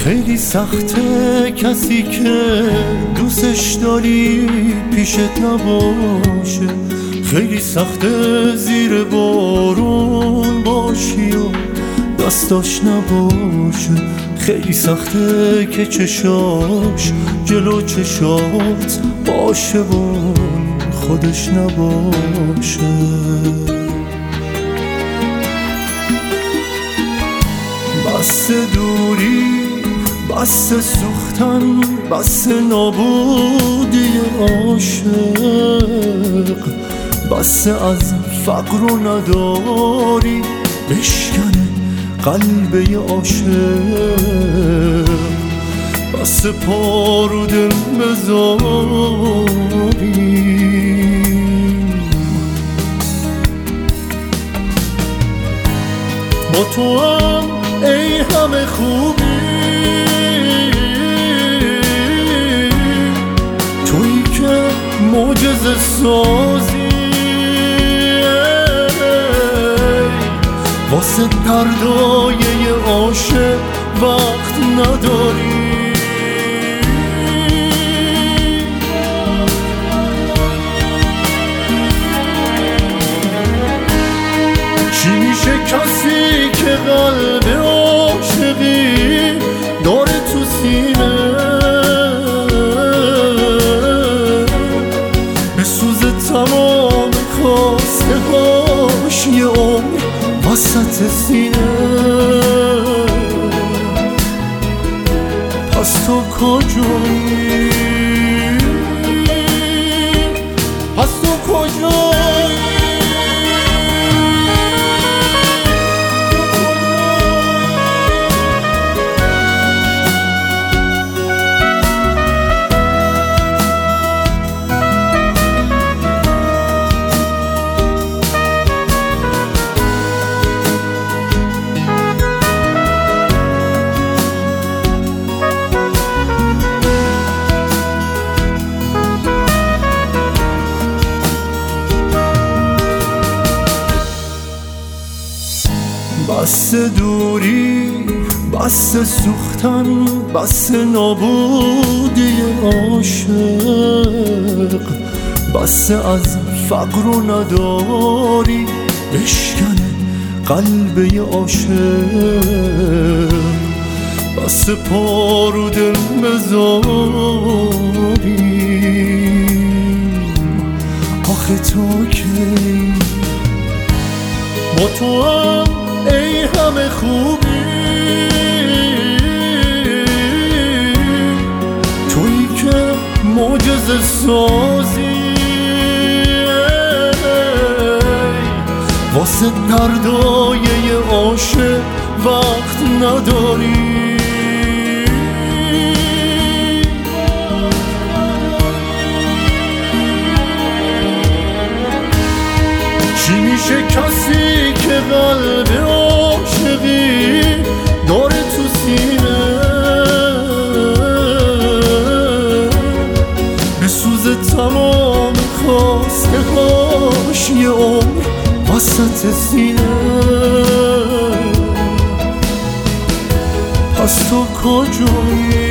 خیلی سخته کسی که دوستش داری پیشت نباشه، خیلی سخته زیر بارون باشی و دستاش نباشه، خیلی سخته که چشاش جلو چشات باشه و خودش نباشه. بس دوری، بس سوختن، بس نابودی عاشق، بس از فقر و نداری بشکنه قلب عاشق، بس پا رو دل بذاری. با تو هم ای همه خوبی، تویی که معجزه سازی، واسه دردای عاشق وقت نداری. چی میشه کسی که قلب عاشقی داره تو سینه، بسوزه تمام خواسته هاش یه عمر وسط سینه. پس تو کجایی؟ پس تو کجایی؟ بس دوری، بس سوختن، بس نابودی عاشق، بس از فقر و نداری بشکنه قلب عاشق، بس پا رو دل بذاری. آخه تو کی با تو هم ای همه خوبی، تویی که معجزه سازی، واسه دردای عاشق وقت نداری. چی میشه کسی که قلب عاشقی داره تو سینه، بسوزه تمام خواسته هاش یه عمر وسط سینه. پس تو کجایی؟